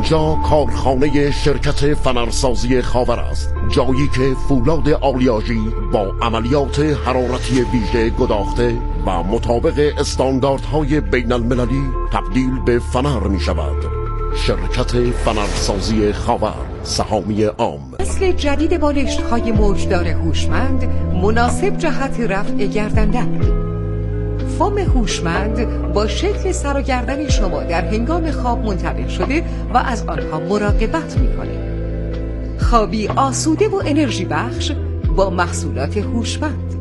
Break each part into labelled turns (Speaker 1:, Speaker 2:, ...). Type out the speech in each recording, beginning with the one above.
Speaker 1: اینجا کارخانه شرکت فنرسازی خاور است، جایی که فولاد آلیاژی با عملیات حرارتی ویژه گداخته و مطابق استانداردهای بین المللی تبدیل به فنر می شود. شرکت فنرسازی خاور، سهامی عام.
Speaker 2: نسل جدید بالشت‌های موجدار هوشمند مناسب جهت رفع گردندند. فوم هوشمند با شکل سر و گردن شما در هنگام خواب منطبق شده و از آنها مراقبت می‌کنه. خوابی آسوده و انرژی بخش با محصولات هوشمند.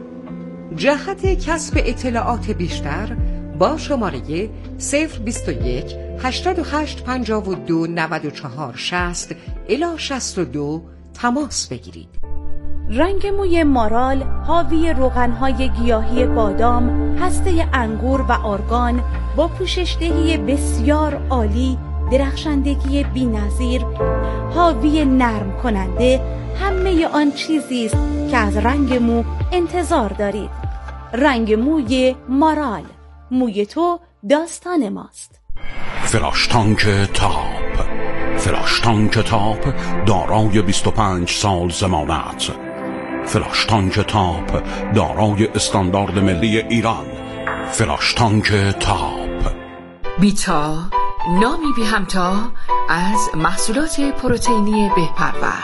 Speaker 2: جهت کسب اطلاعات بیشتر با شماره 021 88 52 94 60 الی 62 تماس بگیرید.
Speaker 3: رنگ موی مارال حاوی روغن‌های گیاهی بادام، هسته انگور و آرگان با پوششدهی بسیار عالی، درخشندگی بی‌نظیر، حاوی نرم کننده همه آن چیزی است که از رنگ مو انتظار دارید. رنگ موی مارال، موی تو داستان ماست.
Speaker 4: فراشتانک تاپ، فراشتانک تاپ دارای 25 سال ضمانت. فراشتانک تاپ دارای استاندارد ملی ایران. فراشتانک تاپ.
Speaker 5: بیتا، نامی بی همتا از محصولات پروتئینی بهپرور.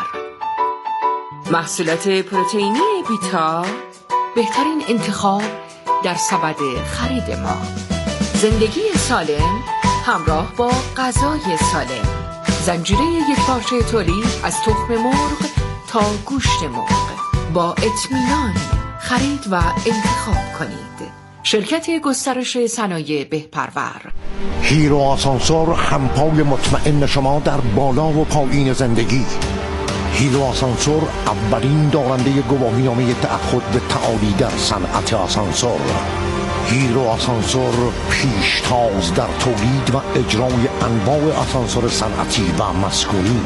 Speaker 5: محصولات پروتئینی بیتا بهترین انتخاب در سبد خرید ما. زندگی سالم همراه با غذای سالم. زنجیره یکپارچه تولید از تخم مرغ تا گوشت مرغ. با اطمینان خرید و انتخاب کنید. شرکت گسترش صنایع بهپرور.
Speaker 1: هیرو آسانسور، همپای مطمئن شما در بالا و پایین زندگی. هیرو آسانسور اولین دارنده گواهینامه تعهد به تعالی در صنعت آسانسور. هیرو آسانسور پیشتاز در تولید و اجرای انواع آسانسور صنعتی و مسکونی.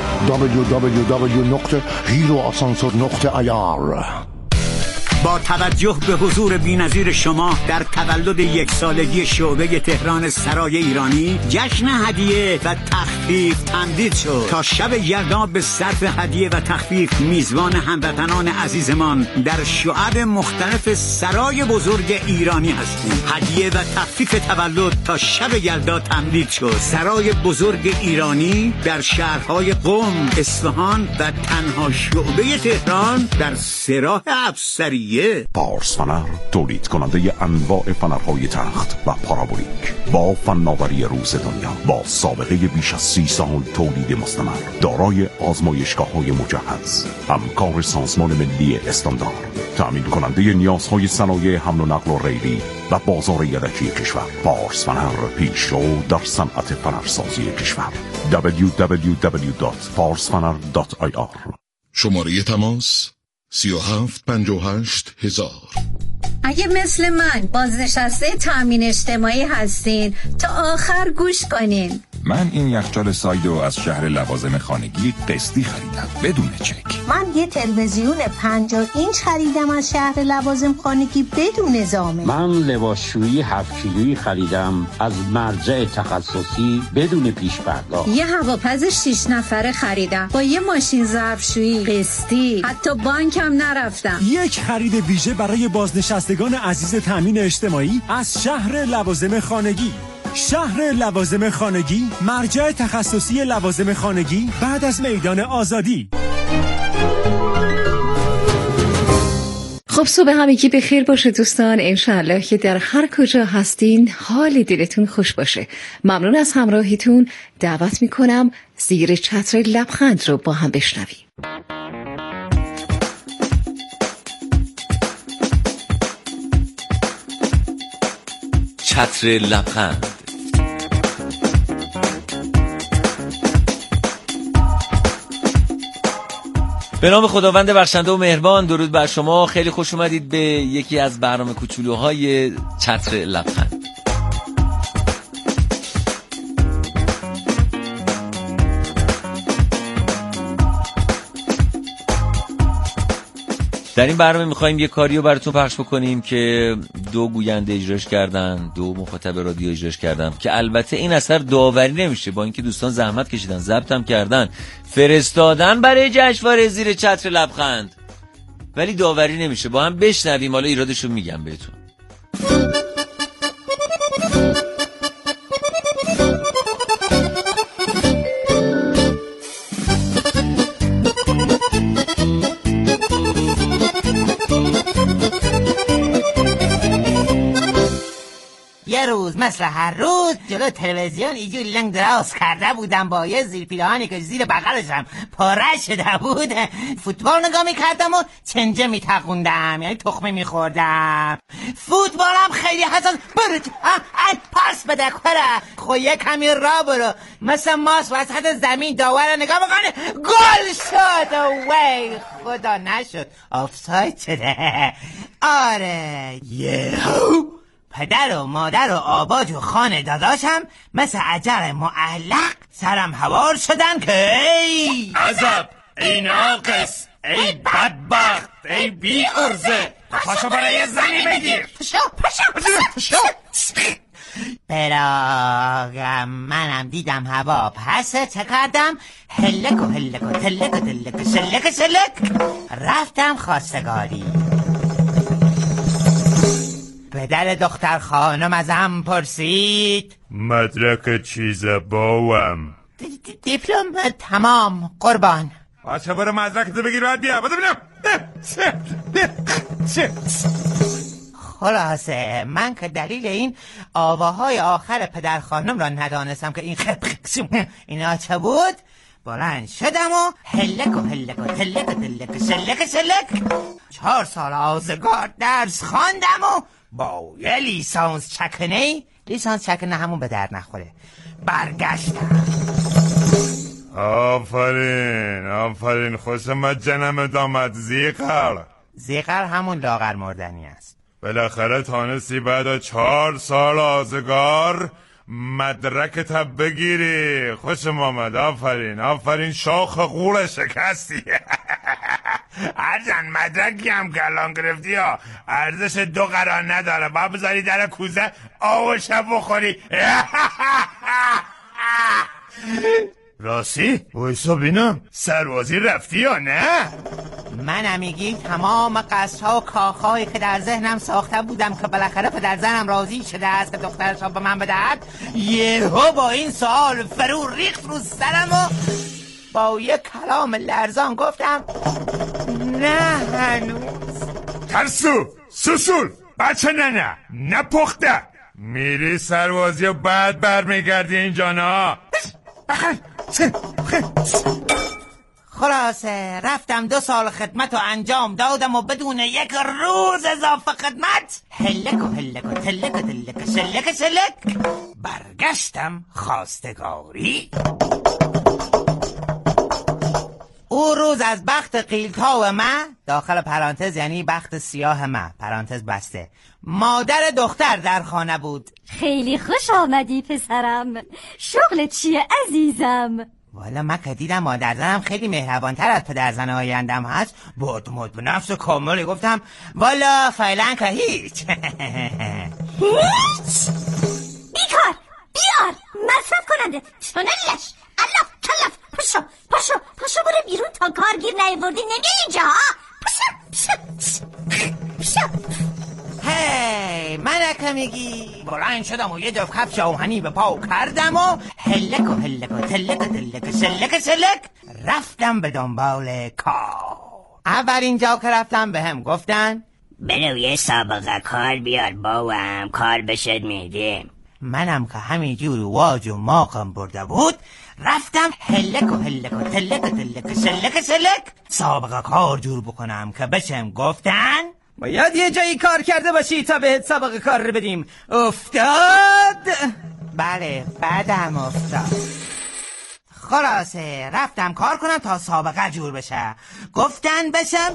Speaker 1: www.heroasansor.ir.
Speaker 6: با توجه به حضور بی‌نظیر شما در تولد یک سالگی شعبه تهران سرای ایرانی، جشن هدیه و تخفیف تمدید شد. تا شب یلدا به صرف هدیه و تخفیف میزبان هموطنان عزیزمان در شعب مختلف سرای بزرگ ایرانی هستیم. هدیه و تخفیف تولد تا شب یلدا تمدید شد. سرای بزرگ ایرانی در شهرهای قم، اصفهان و تنها شعبه تهران در سراح افسری.
Speaker 4: پارس فنر، تولید کننده انواع فنرهای تخت و پارابولیک با فناوری روز دنیا، با سابقه بیش از 30 سال تولید مستمر، دارای آزمایشگاه‌های مجهز، همکار سازمان ملی استاندارد، تأمین کننده نیازهای صنایع حمل و نقل و ریلی و بازار یدکی کشور. پارس فنر، پیشرو در صنعت فنرسازی کشور. www.farsfaner.ir.
Speaker 7: شماره تماس 3758 1000.
Speaker 8: اگه مثل من بازنشسته تامین اجتماعی هستین تا آخر گوش کنین.
Speaker 9: من این یخچال سایدو از شهر لوازم خانگی قسطی خریدم بدون چک.
Speaker 10: من یه تلویزیون 50 اینچ خریدم از شهر لوازم خانگی بدون زامن.
Speaker 11: من لباسشویی 7 کیلویی خریدم از مرجع تخصصی بدون پیش پرداخت.
Speaker 8: یه هواپز 6 نفره خریدم با یه ماشین ظرفشویی قسطی، حتی بانکم نرفتم.
Speaker 12: یک خرید ویژه برای بازنشستگان عزیز تامین اجتماعی از شهر لوازم خانگی. شهر لوازم خانگی، مرجع تخصصی لوازم خانگی بعد از میدان آزادی.
Speaker 2: خب صبح همگی بخیر باشه دوستان. انشالله که در هر کجا هستین حال دلتون خوش باشه. ممنون از همراهیتون. دعوت میکنم زیر چتر لبخند رو با هم بشنویم.
Speaker 13: چتر لبخند. به نام خداوند بخشنده و مهربان. درود بر شما. خیلی خوش اومدید به یکی از برنامه کوچولوهای چتر لبخند. در این برنامه میخواییم یه کاریو براتون پخش بکنیم که 2 گوینده اجراش کردن، 2 مخاطب رادیو اجراش کردن که البته این اثر داوری نمیشه، با اینکه دوستان زحمت کشیدن، ضبطم کردن، فرستادن برای جشنواره زیر چتر لبخند، ولی داوری نمیشه. با هم بشنویم، حالا ایرادشو میگم بهتون.
Speaker 14: یه روز مثل هر روز جلو تلویزیون اینجوری لنگ دراز کرده بودم با یه زیر پیراهنی که زیر بغلشم پاره شده بود، فوتبال نگاه میکردم و چنجه میتقوندم، یعنی تخمه میخوردم. فوتبالم خیلی حساس. برو پاس بده کره خو یه کمی را برو، مثل ماس وسط زمین داور نگاه بکنه، گل شد. وی خدا نشد، آفساید شده. آره یهو پدر و مادر و آباج و خانه داداشم مثل عجر معلق سرم هوار شدن که ای
Speaker 15: عذب، ای ناقص، ای بدبخت، ای بی ارزه، پاشو برای زنی بگیر.
Speaker 14: پاشو براغم. منم دیدم هوا پسه، چه کردم؟ هلک و هلک و تلک و تلک و شلک شلک رفتم خواستگاری. پدر دختر خانم ازم پرسید
Speaker 15: مدرک چیز باوم؟
Speaker 14: دیپلم تمام قربان.
Speaker 15: باشه برو مدرکتو بگیر باید بیا. بذار ببینم.
Speaker 14: خلاصه من که دلیل این آواهای آخر پدر خانم را ندانستم که این اینا چه بود، بلند شدم و هلک و هلک و تلک و تلک و شلک شلک 4 سال آزگار درس خواندم و با یه لیسانس چکنه همون به درد نخوره برگشتم.
Speaker 15: آفرین خوش آمد جنم دامد
Speaker 14: زیقر همون لاغر مردنی است.
Speaker 15: بالاخره تانستی بعد 4 سال آزگار مدرکت بگیری. خوشم آمد. آفرین شاخ غول شکستی. هرچند مدرکی هم که الان گرفتی ها ارزش 2 قرار نداره، باید بذاری در کوزه آب شب بخوری. راستی وایسا بینم سربازی رفتی یا نه؟
Speaker 14: من میگی تمام قصدها و کاخهایی که در ذهنم ساخته بودم که بالاخره پدرزنم راضی شده است که دخترش را به من بدهد، یهو با این سوال فرو ریخت رو سرم و با یک کلام لرزان گفتم نه هنوز.
Speaker 15: ترسو سوسول بچه نه نپخته، میری سربازی و بعد برمیگردی اینجا نه.
Speaker 14: خلاصه رفتم 2 سال خدمت و انجام دادم و بدون 1 روز اضافه خدمت هلک و هلک و تلک و تلک و شلک شلک برگشتم خواستگاری. او روز از بخت قیلتا من داخل پرانتز یعنی بخت سیاه من پرانتز بسته مادر دختر در خانه بود.
Speaker 16: خیلی خوش آمدی پسرم، شغل چیه عزیزم؟
Speaker 14: والا من که دیدم مادر زنم خیلی مهربانتر از پدر زن آیندم هست، بود به نفس کاملی گفتم والا فعلا که هیچ.
Speaker 16: بیکار بیار مصرف کننده تونلش الله کلف پاشو برو بیرون تا کارگیر نیاوردی نمی اینجا. پشو
Speaker 14: هی منکه میگی. بلند شدم و یه جفت کفش آهنی به پا کردم و هلک و هلک و تلک و تلک و شلک شلک رفتم به دنبال کار. اولین جا که رفتم به هم گفتن
Speaker 17: برو یه سابقه کار بیار باوام، کار بشد میدیم.
Speaker 14: منم که همینجور واج و ماقم برده بود رفتم هلک و هلک و تلک و تلک و شلک شلک سابقه کار جور بکنم که بشم گفتن
Speaker 18: باید یه جایی کار کرده باشی تا بهت سابقه کار رو بدیم. افتاد؟
Speaker 14: بله بعدم افتاد. خلاصه رفتم کار کنم تا سابقه جور بشه. گفتن بشم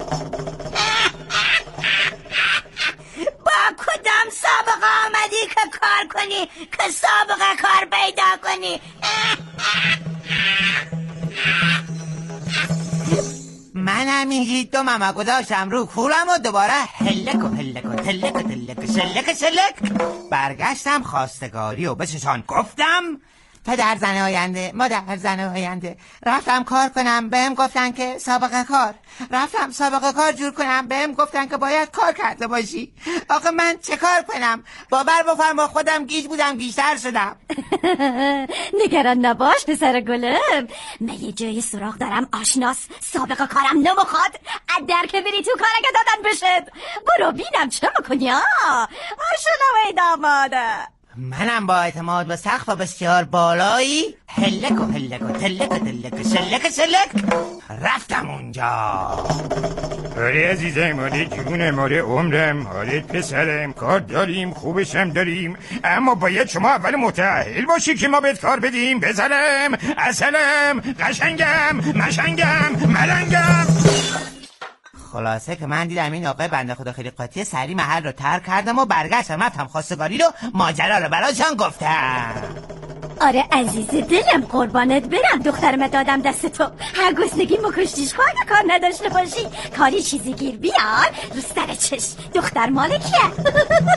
Speaker 16: با کدام سابقه آمدی که کار کنی که سابقه کار پیدا کنی؟
Speaker 14: منم این هیدو ماما گذاشتم رو کولم و دوباره هلک و هلک و تلک و تلک شلک شلک برگشتم خواستگاری و بچشان گفتم پدر زن آینده، مادر زن آینده. رفتم کار کنم بهم گفتن که سابقه کار. رفتم سابقه کار جور کنم بهم گفتن که باید کار کرده باشی. آخه من چه کار کنم؟ باور بفرما خودم گیج بودم گیجتر شدم.
Speaker 16: نگران نباش پسر گلم، من یه جای سراغ دارم آشناس، سابقه کارم نمیخواد. در که بری تو کار که دادن بشد. برو بینم چه میکنی؟ آشنوی داماده.
Speaker 14: منم با اعتماد به سقف بسیار بالایی هلک و هلک و تلک و تلک شلک شلک رفتم اونجا.
Speaker 19: آره عزیزم، آره جونم، آره عمرم، آره پسرم، کار داریم، خوبشم داریم، اما باید شما اول متأهل باشی که ما بهت کار بدیم. بزنم اصلم قشنگم مشنگم ملنگم.
Speaker 14: خلاصه که من دیدم این آقای بنده خدا خیلی قاطی، سری محل رو ترک کردم و برگشتم رفتم خواستگاری رو ماجرا رو براشان گفتم.
Speaker 16: آره عزیز دلم قربانت برم، دخترم دادم دست تو. هر گسنگی مکشتیش خواهد کار نداشته باشی، کاری چیزی گیر بیار رو سر چش. دختر مال کیه؟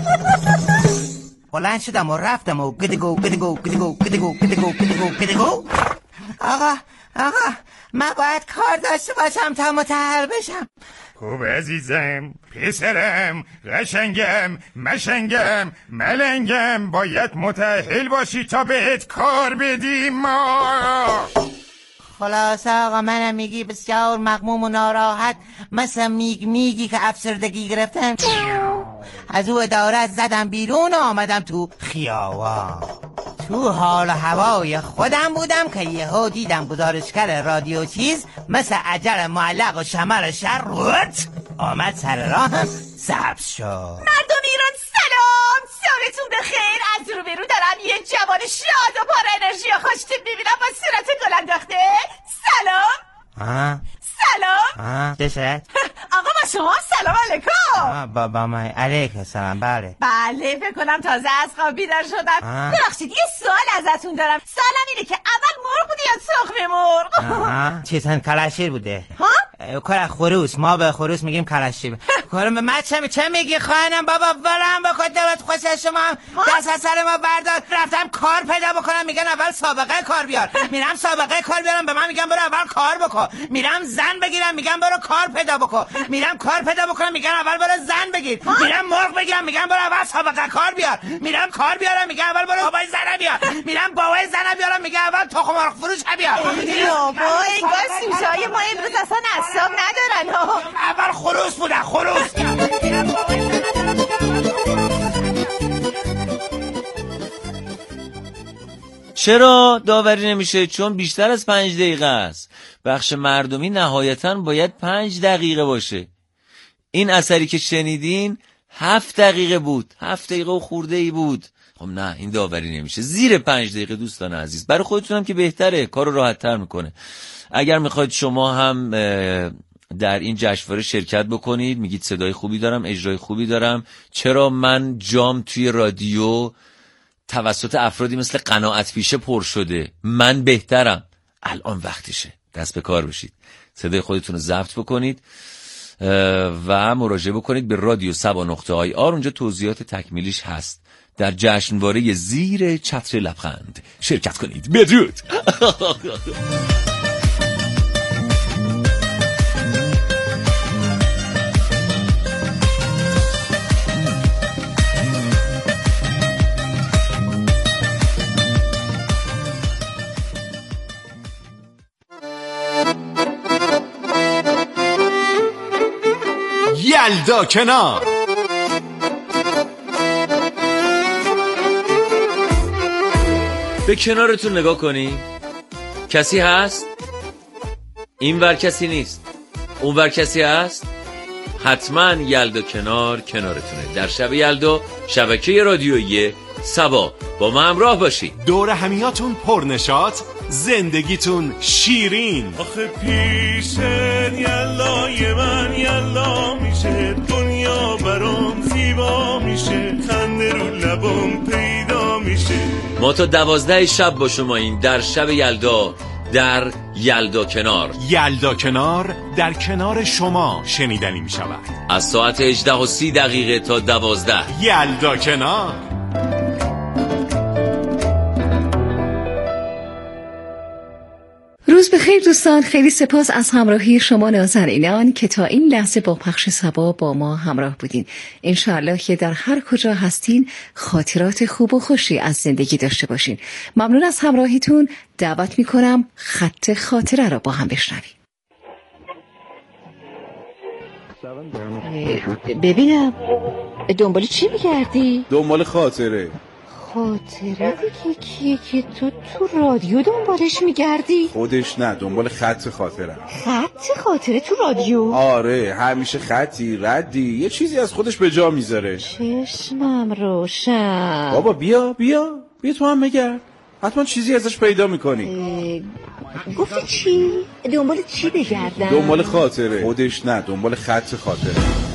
Speaker 14: بلند شدم و رفتم و گدگو گدگو گدگو گدگو گدگو گدگو گدگو. آقا من باید کار داشته باشم تا متأهل بشم.
Speaker 19: خوب عزیزم، پسرم، قشنگم مشنگم ملنگم، باید متأهل باشی تا بهت کار بدیم ما.
Speaker 14: خلاصه آقا منم میگی بسیار مغموم و ناراحت، مثل میگی که افسردگی گرفتم. از او ادارت زدم بیرون و آمدم تو خیابان. تو حال و هوای خودم بودم که یهو دیدم گزارشگر رادیو چیز مثل عجل معلق و شمر شر روت آمد سر راهم سبز شد.
Speaker 20: مردم ایران سلام، سالتون بخیر. از رو به رو دارم یه جوان شاد و پر انرژی و خوشتیپ میبینم با صورت گل انداخته. سلام. سلام.
Speaker 14: چه شد؟
Speaker 20: آقا با شما سلام علیکم.
Speaker 14: با من علیکم سلام. بله
Speaker 20: فکر کنم تازه از خواب بیدار شدم. ببخشید یه سوال ازتون دارم. سوالم اینه که اول مرغ بوده یا تخم مرغ؟
Speaker 14: چیزن کلاشیر بوده.
Speaker 20: ها؟
Speaker 14: خروس، ما به خروس میگیم کلاشیر. کارم به من چه میگی خواهنم بابا؟ ولم بکن دلت خوش. شما دست از سر ما بردار. رفتم کار پیدا بکنم میگن اول سابقه کار بیار. میرم سابقه کار بیارم به من میگن برو اول کار بکن. میرم زن بگیرم میگن برو کار پیدا بکن. میرم کار پیدا بکنم میگن اول برو زن بگیر. میرم مرغ بگیرم میگن برو اول سابقه کار بیار. میرم کار بیارم میگن اول برو بابای زن بیار. میرم بابای زن بیارم میگن اول تخم مرغ فروش بیار.
Speaker 20: بابا انگار سوشای ما امروز اصلا اعصاب ندارن.
Speaker 14: اول خروس بودن خروس.
Speaker 13: چرا داوری نمیشه؟ چون بیشتر از 5 دقیقه است. بخش مردمی نهایتاً باید 5 دقیقه باشه. این اثری که شنیدین 7 دقیقه بود. 7 دقیقه و خورده ای بود. خب نه، این داوری نمیشه. زیر 5 دقیقه دوستان عزیز. برای خودتونم که بهتره، کارو راحت تر میکنه. اگر میخواید شما هم در این جشنواره شرکت بکنید، میگید صدای خوبی دارم، اجرای خوبی دارم، چرا من جام توی رادیو توسط افرادی مثل قناعت پیشه پر شده، من بهترم، الان وقتشه دست به کار بشید، صدای خودتون رو ضبط بکنید و مراجعه بکنید به رادیو سبا.ir. اونجا توضیحات تکمیلیش هست. در جشنواره زیر چتر لبخند شرکت کنید. بدرود.
Speaker 21: یلدا کنار.
Speaker 13: به کنارتون نگاه کنی. کسی هست؟ این ور کسی نیست، اون ور کسی هست؟ حتما یلدا کنار کنارتونه. در شب یلدا شبکه رادیویی سبا با ما همراه باشید.
Speaker 21: دور همیاتون پرنشاط، زندگیتون شیرین.
Speaker 22: آخه پیش یلای من یلا میشه، دنیا برام زیبا میشه، خنده رو لبام پیدا میشه.
Speaker 13: ما تا 12 شب با شما این در شب یلدا در یلدا کنار.
Speaker 21: یلدا کنار در کنار شما شنیدنی می شود.
Speaker 13: از ساعت 18:30 تا 12.
Speaker 21: یلدا کنار.
Speaker 2: روز بخیر دوستان، خیلی سپاس از همراهی شما نازنینان که تا این لحظه با پخش صبا با ما همراه بودین. انشاءالله که در هر کجا هستین خاطرات خوب و خوشی از زندگی داشته باشین. ممنون از همراهیتون. دعوت میکنم خط خاطره را با هم بشنویم. ببینم دنبال چی میگردی؟
Speaker 3: دنبال خاطره.
Speaker 2: خاطره دیگه کیه که تو رادیو دنبالش میگردی؟
Speaker 3: خودش نه، دنبال خط خاطره.
Speaker 2: خط خاطره تو رادیو؟
Speaker 3: آره، همیشه خطی ردی یه چیزی از خودش به جا میذاره.
Speaker 2: چشمم روشن.
Speaker 3: بابا بیا تو هم بگرد، حتما چیزی ازش پیدا میکنی.
Speaker 2: گفتی چی؟ دنبال چی بگردم؟
Speaker 3: دنبال خاطره. خودش نه، دنبال خط خاطره.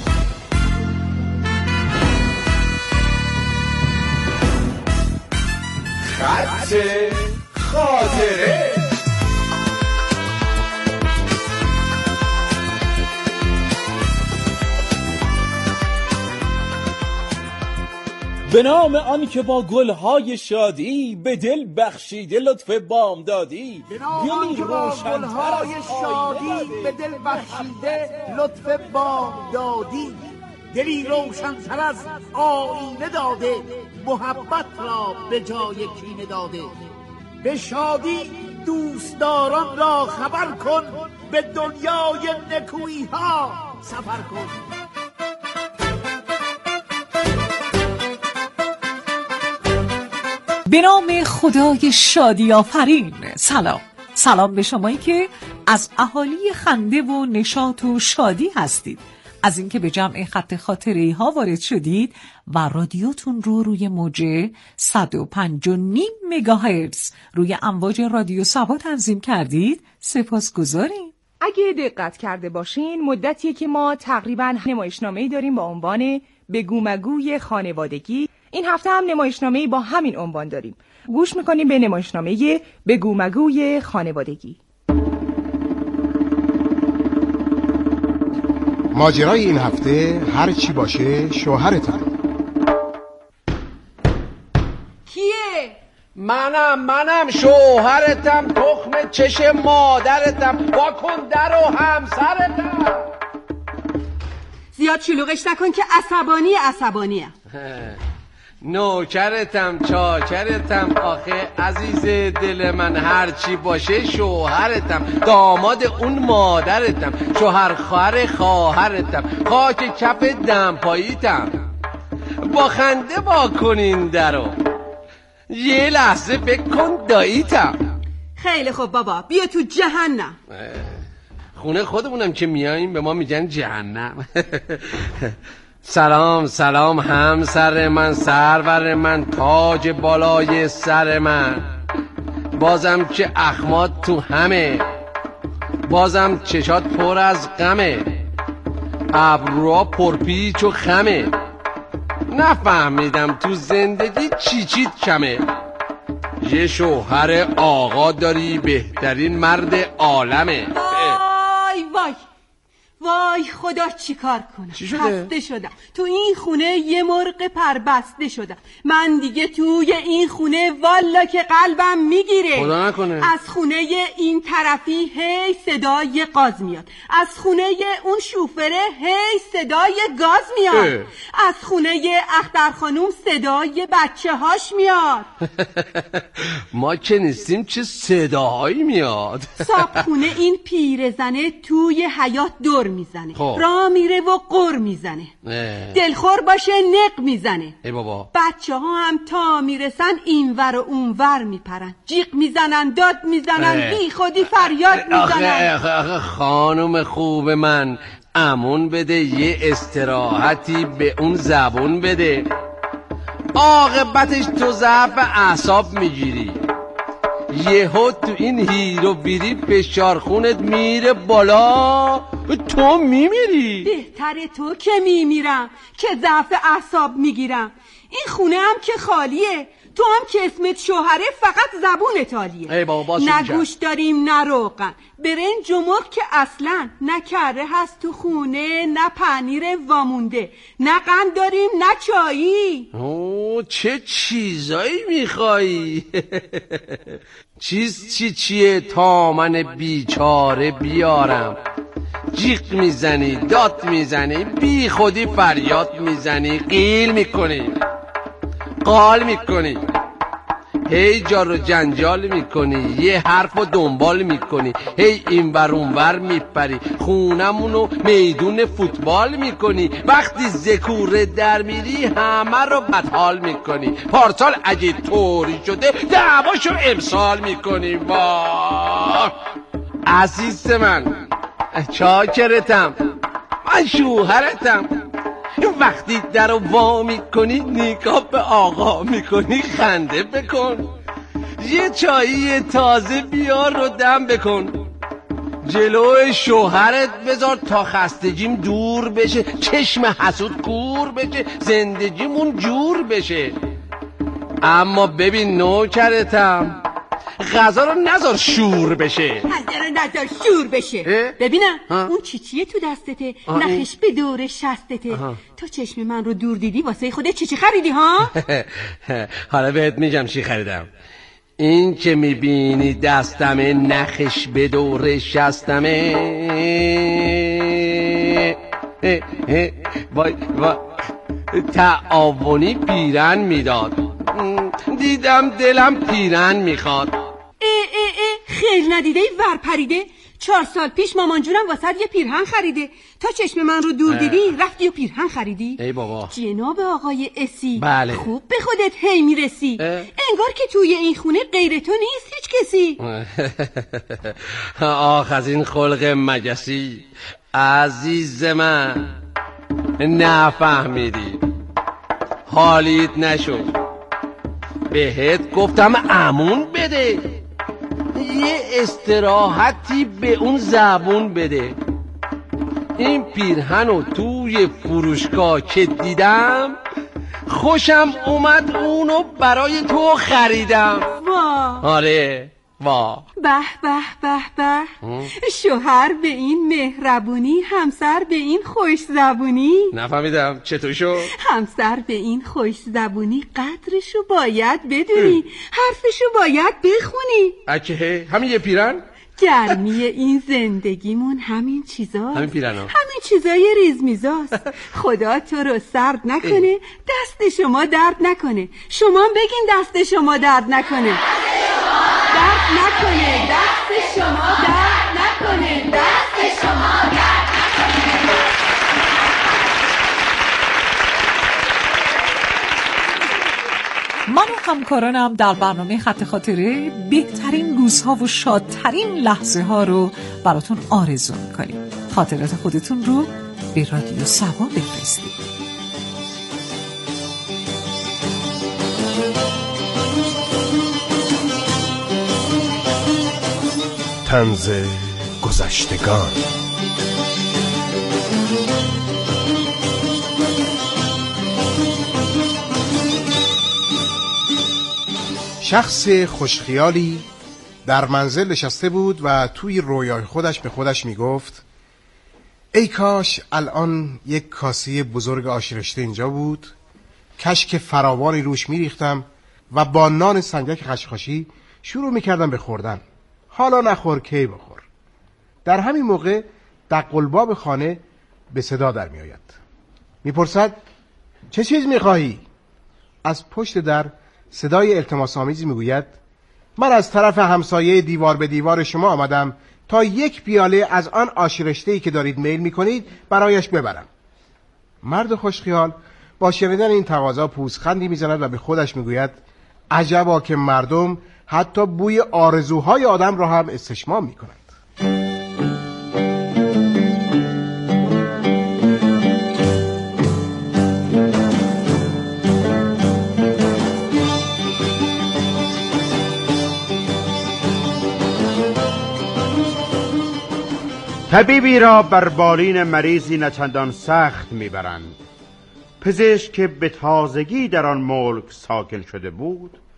Speaker 3: خط خاطره.
Speaker 5: به نام آن که با گلهای شادی به دل بخشیده لطف بامدادی.
Speaker 23: به نام آن که با گلهای شادی به دل بخشیده لطف بامدادی. دلی روشن‌تر از آینه داده، محبت را به جای کینه داده. به شادی دوستداران را خبر کن، به دنیای نکویی ها سفر کن.
Speaker 2: به نام خدای شادی آفرین. سلام به شمایی که از اهالی خنده و نشاط و شادی هستید، از اینکه به جمع خط خاطره‌ای ها وارد شدید و رادیوتون رو روی موج 105.5 مگاهرتز روی امواج رادیو صبا تنظیم کردید سپاسگزاریم.
Speaker 24: اگه دقت کرده باشین مدتیه که ما تقریباً نمایشنامه‌ای داریم با عنوان بگو مگوی خانوادگی. این هفته هم نمایشنامه‌ای با همین عنوان داریم. گوش میکنیم به نمایشنامه بگو مگوی خانوادگی.
Speaker 25: ماجرای این هفته هر چی باشه شوهرتم.
Speaker 24: کیه؟
Speaker 26: منم شوهرتم، تخم چش مادرتم، واکن در و همسرتم.
Speaker 24: زیاد شلوغش نکن که عصبانیه.
Speaker 26: نوکرتم چاکرتم، آخه عزیز دل من هر چی باشه شوهرتم، داماد اون مادرتم، شوهر خواهرتم، خاک کف دمپاییتم. با خنده واکنین درو، یه لحظه فکر کن داییتم.
Speaker 24: خیلی خوب بابا، بیا تو جهنم.
Speaker 26: خونه خودمونم که میاییم به ما میگن جهنم. سلام همسر من، سرور من، تاج بالای سر من. بازم که اخمات تو همه، بازم چشات پر از غمه، ابروها پرپیچ و خمه. نفهمیدم تو زندگی چیت کمه. یه شوهر آقا داری، بهترین مرد عالمه.
Speaker 24: وای خدا چیکار کنم؟
Speaker 26: چی شده؟
Speaker 24: خسته شدم. تو این خونه یه مرغ پربسته شدم. من دیگه توی این خونه والا که قلبم میگیره.
Speaker 26: خدا نکنه.
Speaker 24: از خونه این طرفی هی صدای قاز میاد، از خونه اون شوفره هی صدای گاز میاد، از خونه اختر خانوم صدای بچه هاش میاد.
Speaker 26: ما که نیستیم چه صداهایی میاد.
Speaker 24: صاحب این پیرزنه توی حیاط دور میزنه، راه میره و قر میزنه، دلخور باشه نق میزنه.
Speaker 26: ای بابا،
Speaker 24: بچه ها هم تا میرسن اینور و اونور میپرن، جیغ میزنن، داد میزنن، بی خودی فریاد میزنن.
Speaker 26: آخه خانم خوب من، امون بده، یه استراحتی به اون زبون بده. عاقبتش تو ضعف اعصاب میگیری، یهو تو این هیرو بیری فشار خونت میره بالا، تو میمیری.
Speaker 24: بهتره تو که میمیرم که ضعف اعصاب میگیرم. این خونه هم که خالیه،
Speaker 1: تو هم که اسمت شوهره فقط زبونت عالیه.
Speaker 26: ای بابا
Speaker 1: نه گوش داریم نه روغن، برنج و مرغ که اصلا نه کره هست تو خونه، نه پنیر وامونده، نه قند داریم نه چایی.
Speaker 26: چه چیزایی میخوایی؟ چیه تا من بیچاره بیارم؟ جیغ میزنی، داد میزنی، بی خودی فریاد میزنی، قیل میکنی، قال میکنی، هی جار و جنجال میکنی، یه حرف رو دنبال میکنی، هی این ور اون ور میپری، خونمونو میدون فوتبال میکنی، وقتی ذکوره در میری همه رو بدحال میکنی، پارسال اگه طوری شده دعواشو امسال میکنی. واه عزیز من، چاکرتم، من شوهرتم. وقتی در رو وا میکنی نگاه به آقا میکنی، خنده بکن، یه چایی تازه بیار رو دم بکن، جلو شوهرت بذار تا خستگیم دور بشه، چشم حسود کور بشه، زندگیمون جور بشه. اما ببین نوکرتم، غذا رو نذار شور بشه،
Speaker 1: نذار شور بشه. ببینم اون چیچیه تو دستته، نخش به دور شستته. تو چشم من رو دور دیدی واسه خودت چی خریدی ها؟
Speaker 26: حالا بهت میگم چی خریدم. این که میبینی دستمه، نخش به دور شستمه، وای تعاونی پیرن میداد، دیدم دلم پیرن میخواد.
Speaker 1: خیل ندیده ور پریده، 4 سال پیش مامان جونم واسه یه پیرهن خریده، تا چشم من رو دور دیدی رفتی و پیرهن خریدی.
Speaker 26: ای بابا
Speaker 1: جناب آقای اسی،
Speaker 26: بله.
Speaker 1: خوب به خودت هی میرسی، انگار که توی این خونه غیر تو نیست هیچ کسی.
Speaker 26: آخ از این خلق مگسی، عزیز من نفهمیدی، حالیت نشد، بهت گفتم امون بده، یه استراحتی به اون زبون بده. این پیرهنو توی فروشگاه که دیدم خوشم اومد، اونو برای تو خریدم. آره به
Speaker 1: به به به، شوهر به این مهربونی، همسر به این خوش زبونی.
Speaker 26: نفهمیدم چطور شد؟
Speaker 1: همسر به این خوش زبونی قدرشو باید بدونی، حرفشو باید بخونی.
Speaker 26: اکه همین یه پیرن؟
Speaker 1: گرمی این زندگیمون همین چیزاست،
Speaker 26: همین پیرن ها،
Speaker 1: همین چیزای ریزمیزاست. خدا تو رو سرد نکنه، دست شما درد نکنه. شما بگین دست شما درد نکنه، درد نکنه، دست شما درد نکنه، دست شما درد نکنه.
Speaker 2: من و همکارانم در برنامه خط خاطره بهترین روزها و شادترین لحظه ها رو براتون آرزو میکنیم. خاطرات خودتون رو به رادیو سوا بفرستید.
Speaker 4: طنز گذشتگان.
Speaker 25: شخص خوشخیالی در منزل نشسته بود و توی رویای خودش به خودش میگفت ای کاش الان یک کاسه بزرگ آش رشته اینجا بود، کشک فراوانی روش میریختم و با نان سنگک خشخاشی شروع میکردم به خوردن. حالا نخور کی بخور. در همین موقع دقلباب خانه به صدا در می آید. میپرسد چه چیز میخواهی؟ از پشت در صدای التماس آمیزی میگوید من از طرف همسایه دیوار به دیوار شما آمدم تا یک پیاله از آن آش رشته‌ای که دارید میل میکنید برایش ببرم. مرد خوشخیال با شنیدن این تقاضا پوزخندی میزند و به خودش میگوید عجبا که مردم حتی بوی آرزوهای آدم را هم استشمام میکنند.
Speaker 6: طبیبی را بر بالین مریضی نچندان سخت میبرند. پزشک که به تازگی در آن ملک ساکن شده بود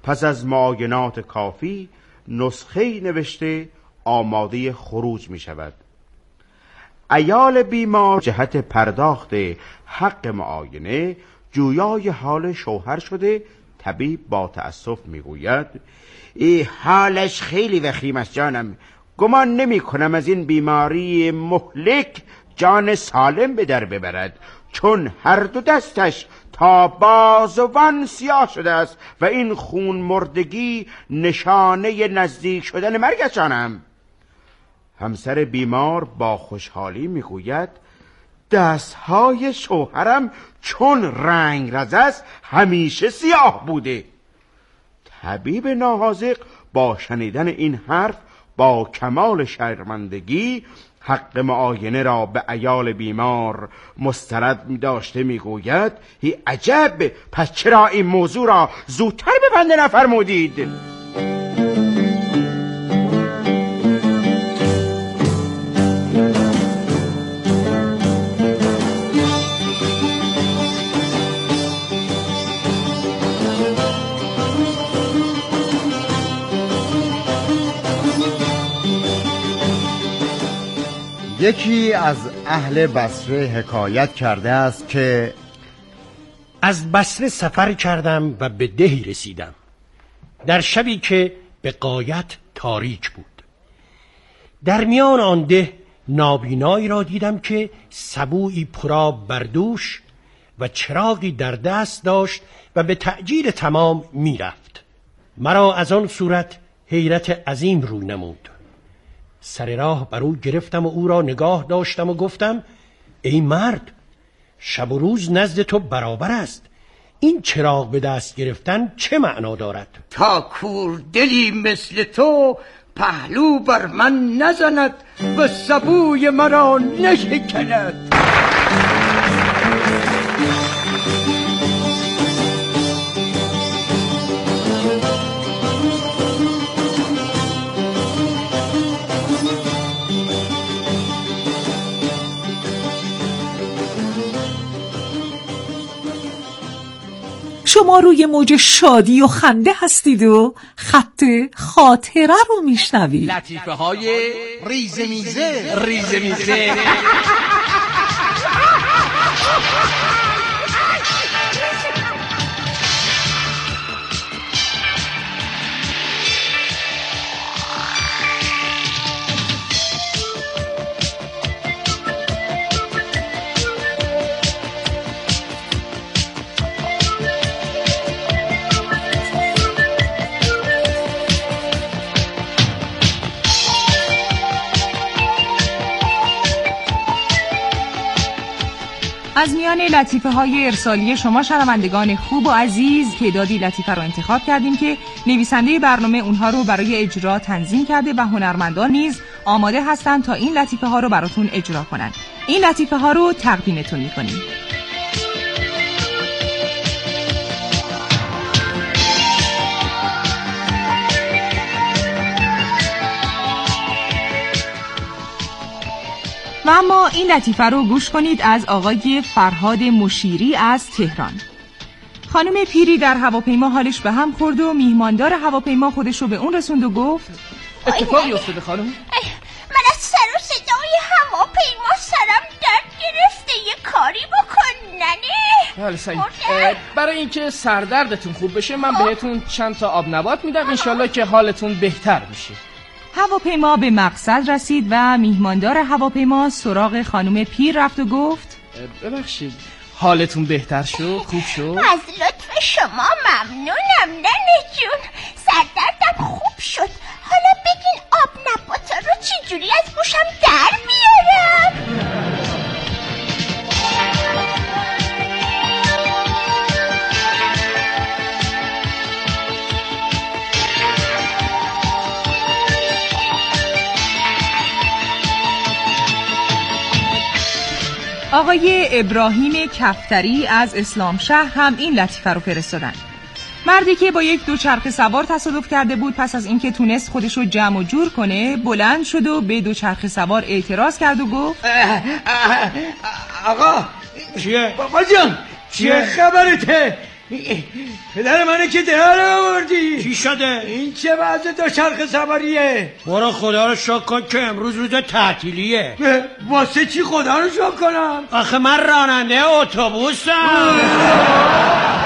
Speaker 6: پس از معاینات کافی نسخه نوشته آماده خروج می شود. عیال بیمار جهت پرداخت حق معاینه جویای حال شوهر شده. طبیب با تأسف می گوید حالش خیلی وخیم است جانم، گمان نمی کنم از این بیماری مهلک جان سالم به در ببرد، چون هر دو دستش تا بازوان سیاه شده است و این خون مردگی نشانه نزدیک شدن مرگ است جانم. همسر بیمار با خوشحالی میگوید دستهای شوهرم چون رنگ رز است همیشه سیاه بوده. طبیب ناحاذق با شنیدن این حرف با کمال شرمندگی حق معاینه را به عیال بیمار مسترد داشته میگوید عجب، پس چرا این موضوع را زودتر به بنده نفرمودید؟
Speaker 7: یکی از اهل بصره حکایت کرده است که
Speaker 8: از بصره سفر کردم و به دهی رسیدم در شبی که به غایت تاریک بود. در میان آن ده نابینایی را دیدم که سبویی پرآب بر دوش و چراغی در دست داشت و به تعجیل تمام میرفت. مرا از آن صورت حیرت عظیم روی نمود. سر راه بر او گرفتم و او را نگاه داشتم و گفتم ای مرد، شب و روز نزد تو برابر است، این چراغ به دست گرفتن چه معنا دارد؟
Speaker 23: تا کور دلی مثل تو پهلو بر من نزند و سبوی مرا نشکند.
Speaker 9: شما روی موج شادی و خنده هستید و خط خاطره رو میشنوید.
Speaker 26: لطیفه های ریزه میزه.
Speaker 24: از میان لطیفه های ارسالی شما شنوندگان خوب و عزیز تعدادی لطیفه رو انتخاب کردیم که نویسنده برنامه اونها رو برای اجرا تنظیم کرده و هنرمندان نیز آماده هستن تا این لطیفه ها رو براتون اجرا کنن. این لطیفه ها رو تقدیمتون میکنیم. و اما این لطیفه رو گوش کنید از آقای فرهاد مشیری از تهران. خانم پیری در هواپیما حالش به هم خورد و میهماندار هواپیما خودش رو به اون رسوند و گفت
Speaker 10: اتفاقی افتاده خانم؟
Speaker 20: من از سر و صدای هواپیما سرم درد گرفته، یه کاری بکن ننه.
Speaker 10: بله صحیح. برای اینکه سردردتون خوب بشه من بهتون چند تا آب نبات میدم، انشالله که حالتون بهتر بشه.
Speaker 24: هواپیما به مقصد رسید و میهماندار هواپیما سراغ خانم پیر رفت و گفت
Speaker 10: ببخشید حالتون بهتر شد؟ خوب شد؟
Speaker 20: از لطف شما ممنونم ننه جون، سردردم خوب شد. حالا بگین آب نباتا رو چجوری از گوشم در بیارم؟
Speaker 24: آقای ابراهیم کفتری از اسلام شهر هم این لطیفه رو فرستادن. مردی که با یک دوچرخه سوار تصادف کرده بود، پس از اینکه تونست خودش رو جمع و جور کنه بلند شد و به دوچرخه سوار اعتراض کرد و گفت
Speaker 23: آقا
Speaker 10: چیه؟
Speaker 23: بابا جان چیه خبرته؟
Speaker 11: پدر منه که در آوردی.
Speaker 8: چی شده؟
Speaker 11: این چه وضع دوچرخه سواریه؟
Speaker 8: برو خدا رو شکر کن که امروز روز تعطیلیه.
Speaker 11: واسه چی خدا رو شکر کنم؟
Speaker 8: آخه من راننده اتوبوسم.